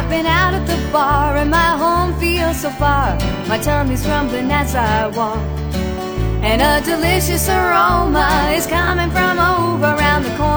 I've been out at the bar and my home feels so far. My tummy's rumbling as I walk, and a delicious aroma is coming from over around the corner.